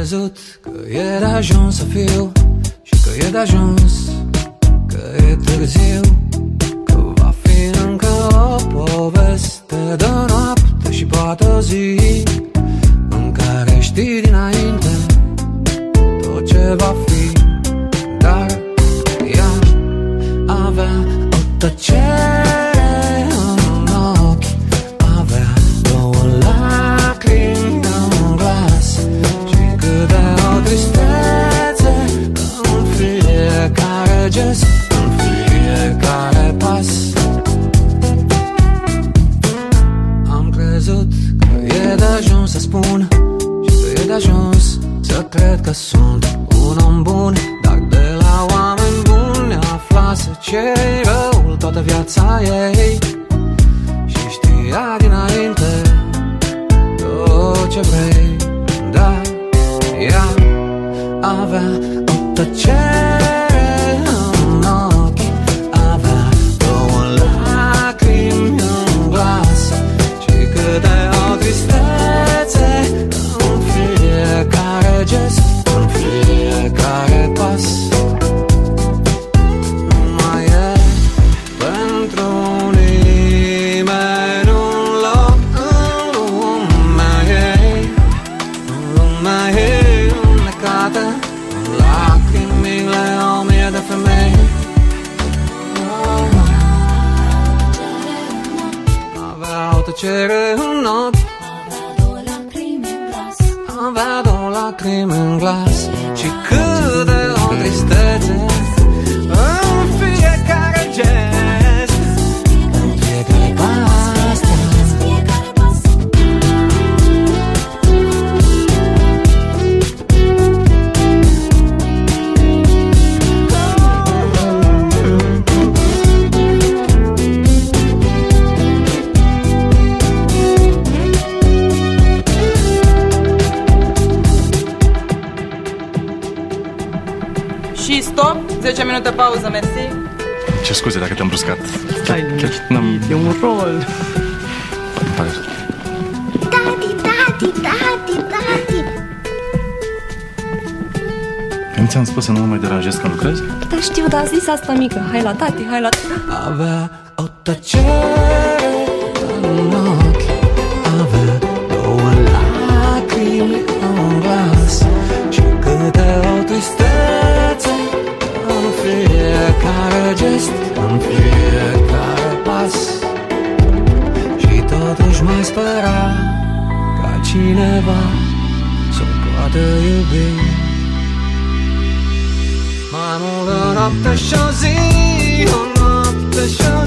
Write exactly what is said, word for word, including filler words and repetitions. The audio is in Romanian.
crezut că e de ajuns să fiu și că e de ajuns, că e târziu, că va fi încă o poveste de noapte și poate o zi în care știi dinainte tot ce va fi. Dar ea avea o tăcere în ochi, avea două lacrimi în glas și cât de o tristețe în fiecare gest, în fiecare pas. Am crezut că e de ajuns să spun și că e de ajuns să cred că sunt un om bun, dar de la oameni buni aflase ce-i răul toată viața ei și știa dinainte tot ce vrei. Dar ea avea o tăcere în ochi, avea două lacrimi în glas și câte o tristețe în fiecare gest, în fiecare pas. Mai e pentru nimeni un loc în lumea ei, în lumea ei înnecată în lacrimile o mie de femei. Avea o tăcere în ochi, avea două lacrimi în glas și cât de o tristețe în fiecare gest, în fiecare pas. Și stop, zece minute pauză, mersi. Ce scuze dacă te-am bruscat. Stai liniștit, e un rol. Tati, tati, tati, tati. Eu nu ți-am spus să nu mă mai deranjez când lucrezi? Da, știu, dar a zis asta mică. Hai la tati, hai la tati. Avea o tăcere în ochi, avea două lacrimi în glas și câte o tristețe în fiecare gest, în fiecare pas. Și totuși mai spera ca cineva să o poată iubi. Mai mult o noapte și o zi, o noapte și o